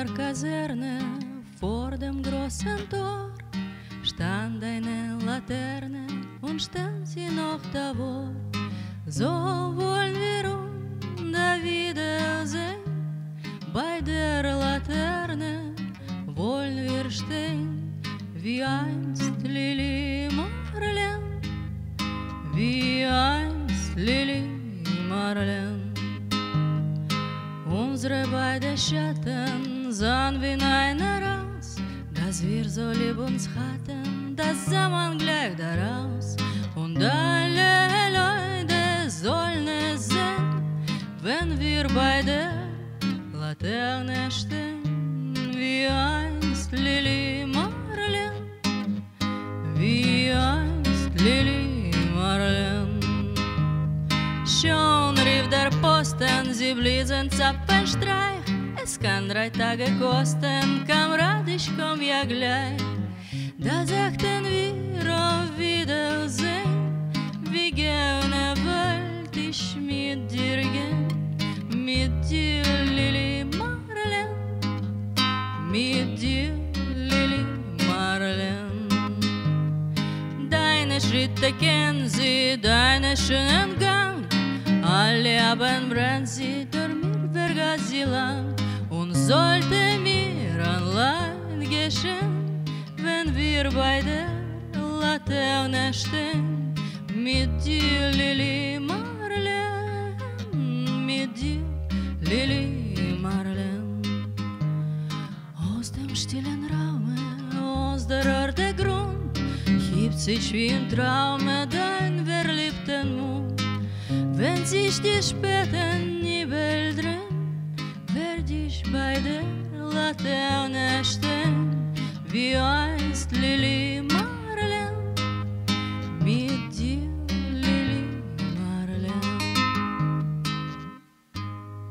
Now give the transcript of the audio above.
der Kaserne vor dem großen Tor stand eine Laterne und stand sie noch davor. So wollen wir uns da wiedersehen, bei der Laterne wollen wir stehen, wie einst Lili Marleen, wie einst Lili Marleen. Unsere beiden Schatten sahen wie in einer raus, dass wir so lieb uns hatten, das sah man gleich daraus. Und alle Leute sollen es sehen, wenn wir bei der Laterne stehen, wie einst Lili Marleen, wie einst Lili Marleen. Schon rief der Posten, sie bliesen Zapfenstreich. Es kann 3 Tage kosten, Kamerad, ich komm ja gleich. Da sagten wir auf Wiedersehen, wie gerne wollt ich mit dir gehen, mit dir, Lili Marleen, mit dir, Lili Marleen. Deine Schritte kennen sie, deine schönen Gang, alle Abend brennt sie, dormir vergaß sie lang. Und sollte mir allein geschehen, wenn wir bei der Laterne stehen, mit dir, Lili Marleen, mit dir, Lili Marleen. Aus dem stillen Raume, aus der Erde Grund, hebt sich wie ein Traume dein verliebten Mund. Wenn sich die späten Nebel drehen, werd ich bei der Laterne stehen, wie